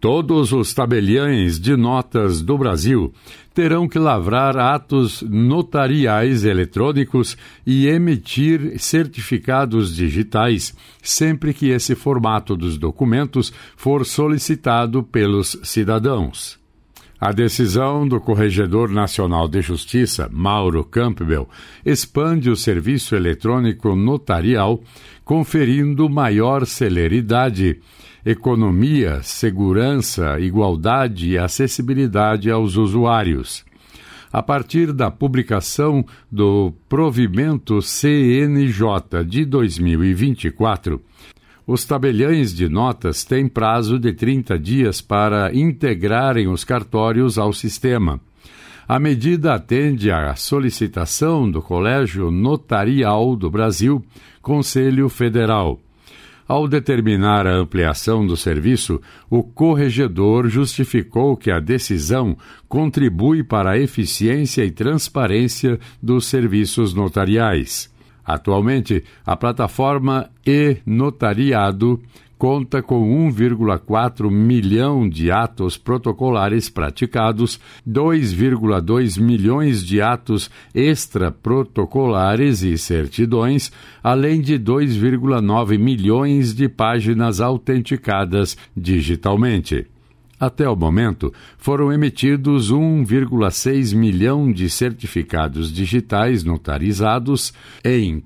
Todos os tabeliães de notas do Brasil terão que lavrar atos notariais eletrônicos e emitir certificados digitais sempre que esse formato dos documentos for solicitado pelos cidadãos. A decisão do Corregedor Nacional de Justiça, Mauro Campbell, expande o serviço eletrônico notarial, conferindo maior celeridade, economia, segurança, igualdade e acessibilidade aos usuários. A partir da publicação do provimento CNJ de 2024, os tabeliães de notas têm prazo de 30 dias para integrarem os cartórios ao sistema. A medida atende à solicitação do Colégio Notarial do Brasil, Conselho Federal. Ao determinar a ampliação do serviço, o corregedor justificou que a decisão contribui para a eficiência e transparência dos serviços notariais. Atualmente, a plataforma e-Notariado conta com 1,4 milhão de atos protocolares praticados, 2,2 milhões de atos extraprotocolares e certidões, além de 2,9 milhões de páginas autenticadas digitalmente. Até o momento, foram emitidos 1,6 milhão de certificados digitais notarizados em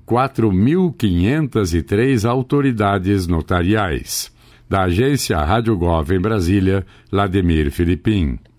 4.503 autoridades notariais. Da agência Rádio Gov em Brasília, Lademir Filipim.